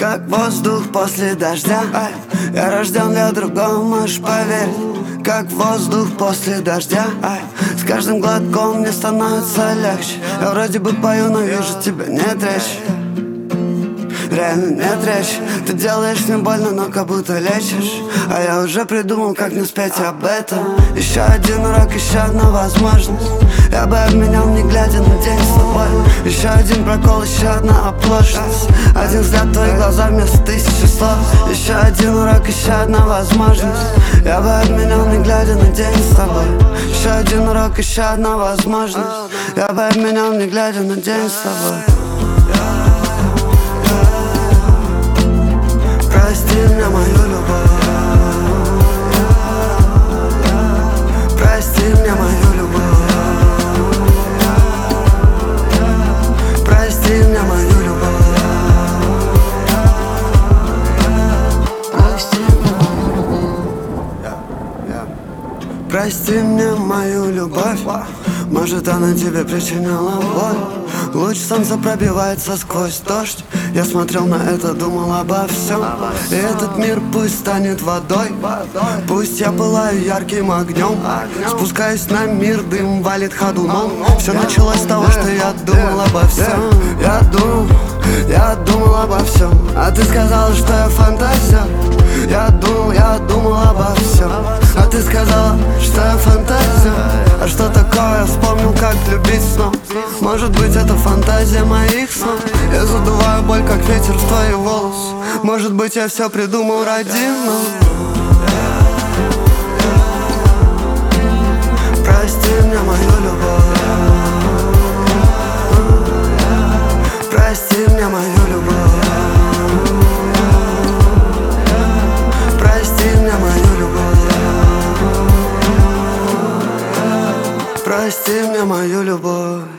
как воздух после дождя. Я рожден для другого, можешь поверить. Как воздух после дождя. С каждым глотком мне становится легче. Я вроде бы пою, но вижу, тебя нет речи. Реально нет речи. Ты делаешь мне больно, но как будто лечишь. А я уже придумал, как не спеть об этом. Еще один урок, еще одна возможность. Я бы обменял, не глядя на день с тобой. Еще один прокол, еще одна оплошность. Один взгляд в твои глаза вместо тысячи слов. Еще один урок, еще одна возможность. Я бы обменял, не глядя на день с тобой. Еще один урок, еще одна возможность. Я бы обменял, не глядя на день с тобой. Прости мне мою любовь. Прости мне мою любовь. Прости мне мою любовь. Прости мне мою любовь. Может, она тебе причиняла боль. Луч солнца пробивается сквозь дождь. Я смотрел на это, думал обо всем. И этот мир пусть станет водой. Пусть я пылаю ярким огнем. Спускаюсь на мир, дым валит ходуном. Все началось с того, что я думал обо всем. Я думал обо всем. А ты сказала, что я фантазия. Я думал обо всем. А ты сказала, что я фантазия. А что такое? Я вспомнил, как любить снова. Может быть, это фантазия моих снов. Я задуваю боль, как ветер в твои волосы. Может быть, я все придумал ради нас. Прости мне мою любовь. Прости мне мою любовь. Прости мне мою любовь. Прости мне мою любовь.